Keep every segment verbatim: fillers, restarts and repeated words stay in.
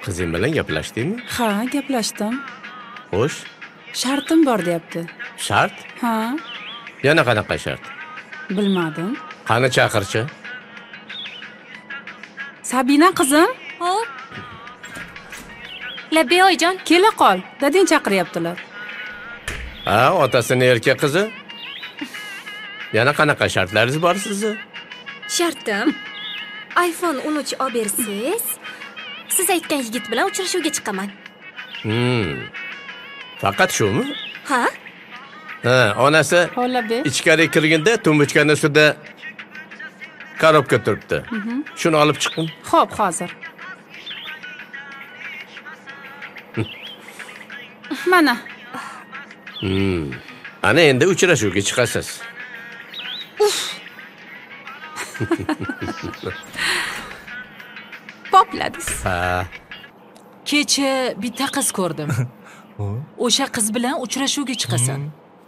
Qizing bilan gaplashdingmi? Ha, gaplashdim. Xo'sh, Shartim bor deyapti. shart? Ha, Yana qanaqa shart? bilmadim. Qani chaqirchi? Sabina qizim, Hop. Labbiy oyijon. kela qol. Dadang chaqiryaptilar. Ha, otasini erkak qizi? Yana qanaqa shartlaringiz bor sizni? Shartim. iPhone o'n uch olib bersiz, siz aytgan yigit bilan uchrashuvga chiqaman. Hmm. Faqat shumi? Ha? Ha, onasi Ho'labe. ichkari kirganda tumbuchkani ustida korobka turibdi. Shuni olib chiqing. Xo'p, hozir. Mana. Hmm. Ana endi uchrashuvga chiqasiz. Popladingiz. Ha. Kecha bitta qiz ko'rdim. O'sha qiz bilan uchrashuvga chiqasan.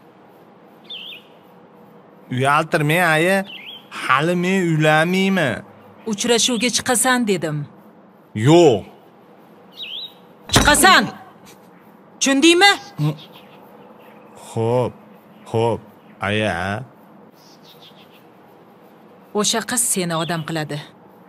Uyaltirmang aya. Hali men uylanmayman. Uchrashuvga chiqasan dedim. Yo'q. Chiqasan. Tushundingmi? Xo'p, xo'p, aya. O'sha qiz seni odam qiladi.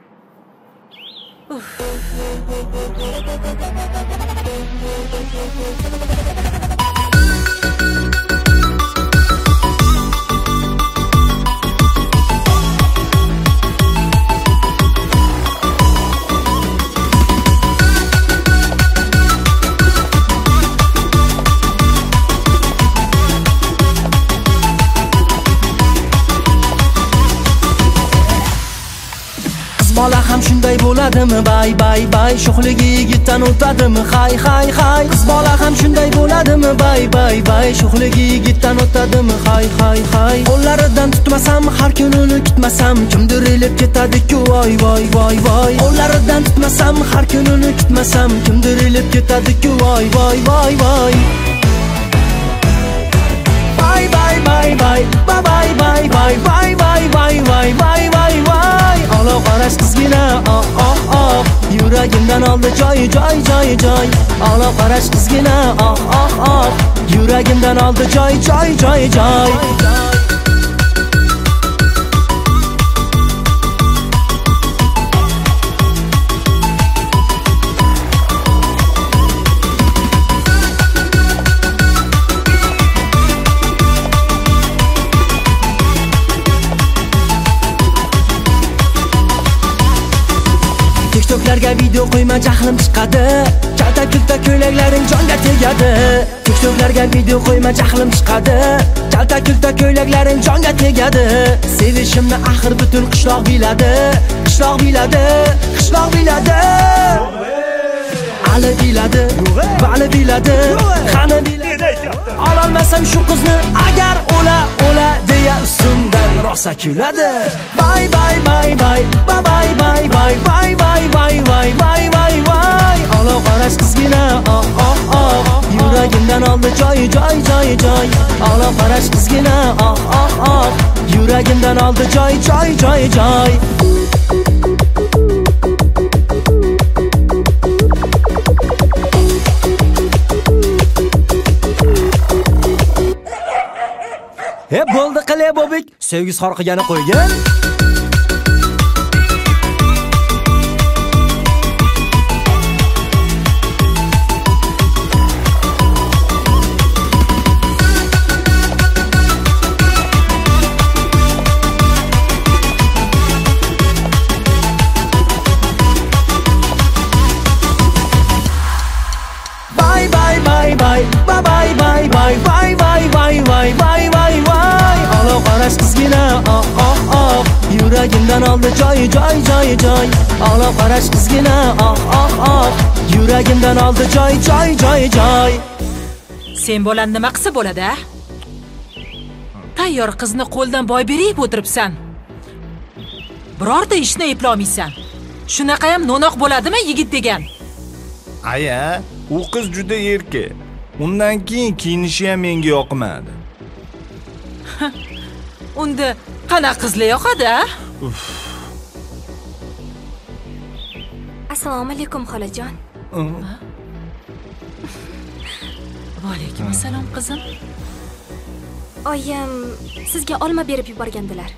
Bola ham shunday bo'ladimi? Bay bay bay, sho'xligi yigitdan o'tadimi? Hay hay hay. Qiz bola ham shunday bo'ladimi? Bay bay bay, sho'xligi yigitdan o'tadimi? Hay hay hay. Qo'llaridan tutmasam, har kunini kutmasam, kimdir elib ketadi-ku, voy voy voy voy. Qo'llaridan tutmasam, har kunini kutmasam, kimdir elib ketadi-ku, voy voy voy voy. Bay bay bay bay, bay bay bay bay bay bay bay bay bay bay bay. Ola qarash qizgina, oh oh oh, yuragimdan oldi joy joy joy joy. Ola qarash qizgina, oh oh oh, yuragimdan oldi joy joy joy joy. TikToklarga video qo'yma, jahlim chiqadi. Kalta kulta ko'ylaklaring jonga tegadi. TikToklarga video qo'yma, jahlim chiqadi. Kalta kulta ko'ylaklaring jonga tegadi. Sevishimni axir butun qishloq biladi. Qishloq biladi, qishloq biladi. Ali biladi, vali biladi, qani biladi. Ololmasam shu qizni agar o'la o'la deya ustimdan rosa kuladi. Bay bay bay bay, bay bay bay bay bay bay bay bay bay bay bay. Ola qarash qizgina, oh oh oh, yuragimdan oldi joy joy joy joy. Ola qarash qizgina, oh oh oh, yuragimdan oldi joy joy joy joy. He bo'ldi qile bobik, sevgi sarqigani qo'ygan. Bye bye bye bye bye bye bye bye bye bye bye bye bye bye bye. Ola qarash qizgina, oh oh oh, yuragimdan oldi joy joy joy joy. Ola qarash qizgina, oh oh oh, yuragimdan oldi joy joy joy joy. Sen bolan nima qilsa bo'ladi-a? Tayyor qizni qo'ldan boy berib o'tiribsan. Birorta ishni eplolmaysan. Shunaqa ham no'noq bo'ladimi yigit degan? Aya, u qiz juda erkak. Undan keyin kiyinishi ham menga yoqmadi. Unda qanaqa qizlar yoqadi-a? Assalomu alaykum xolajon. Va alaykum assalom qizim. Oyim sizga olma berib yuborgandilar.